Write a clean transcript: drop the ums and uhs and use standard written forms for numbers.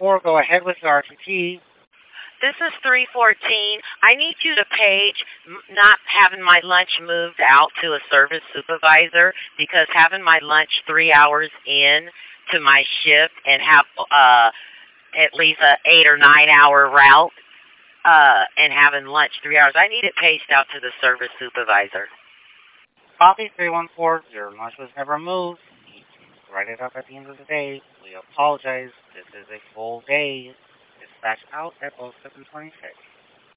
314, go ahead with your RTT. This is 314. I need you to page not having my lunch moved out to a service supervisor because having my lunch 3 hours in to my shift and have at least a 8 or 9 hour route and having lunch 3 hours, I need it paged out to the service supervisor. Copy 314, your lunch was never moved. Write it up at the end of the day. We apologize. This is a full day. Dispatch out at 0726.